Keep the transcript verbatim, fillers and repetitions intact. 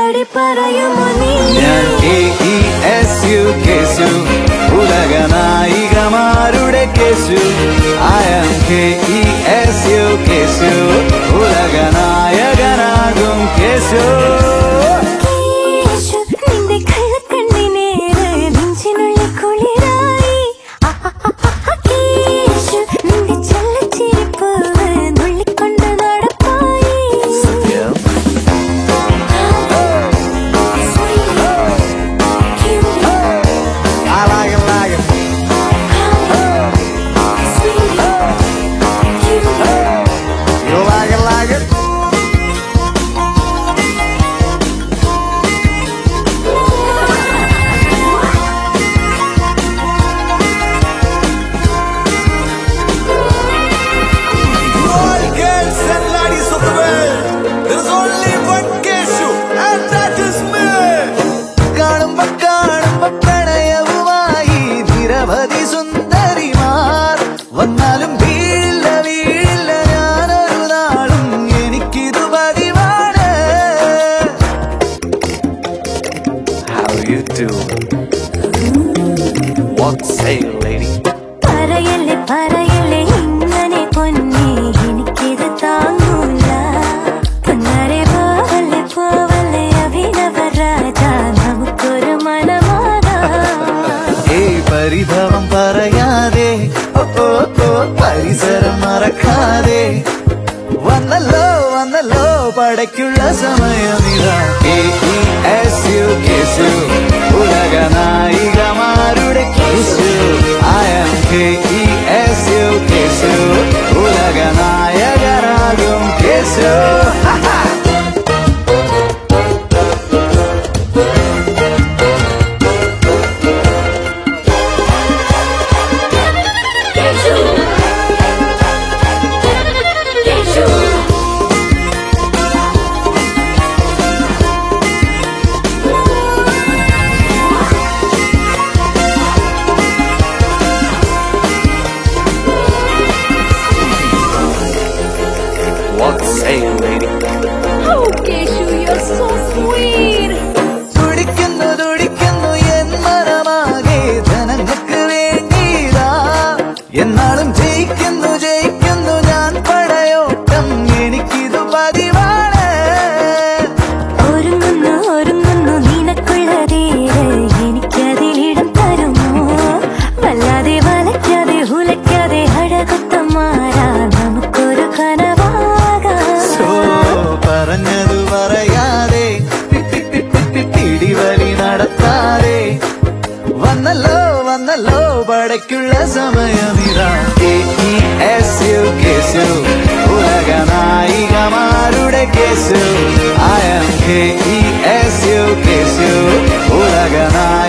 മറുപടി പറയുമോ നീ? ഞാൻ K E S U Keshu, ഉലക നായികമാരുടെ Keshu. I am K E S U Keshu, ഉലക നായകനാകും കേസു. വന്നാലും വീഴില്ല വീഴില്ല ഞാനൊരു നാളും, എനിക്കിതു പതിവാണ്. How you do? What say lady? പറയല്ലേ പറയല്ലേ ഇങ്ങനെ പൊന്നേ, എനിക്കിത് താങ്ങൂല. പൊന്നാരെ പോവല്ലേ പോവല്ലേ അഭിനവ രാജ, നമുക്കൊരു മനമാകാം. ഏയ് പരിഭവം പറയാതെ, പരിസരം മറക്കാതെ, വന്നല്ലോ വന്നല്ലോ പടയ്ക്കുള്ള സമയമിതാ. K E S U Keshu, ഉലക നായികമാരുടെ Keshu. I am K E S U Keshu, ഉലക നായകനാകും Keshu. What say lady? Oh Keshu, you're so sweet. തുടിക്കുന്നു തുടിക്കുന്നു എൻ മനമാകെ ജനങ്ങൾക്ക് വേണ്ടിതാ. എന്നാളും ജയിക്കുന്നു ജയിക്കുന്നു ഞാൻ പടയോട്ടം, എനിക്കിതു പതിവാണ്. ഒരുങ്ങുന്നു ഒരുങ്ങുന്നു നിനക്കുള്ളതേറെ, എനിക്കതിലിടം തരുമോ? വല്ലാതെ വലയ്ക്കാതെ ഉലയ്ക്കാതെ അഴകൊത്തമാരാ, നമുക്കൊരു കനവാകാം. പറഞ്ഞതു പറയാതെ പിടിവലി നടത്താതെ, വന്നല്ലോ വന്നല്ലോ പടയ്ക്കുള്ള സമയമിതാ. K E S U Keshu, ഉലക നായികമാരുടെ Keshu. I am K E S U Keshu, ഉലക നായ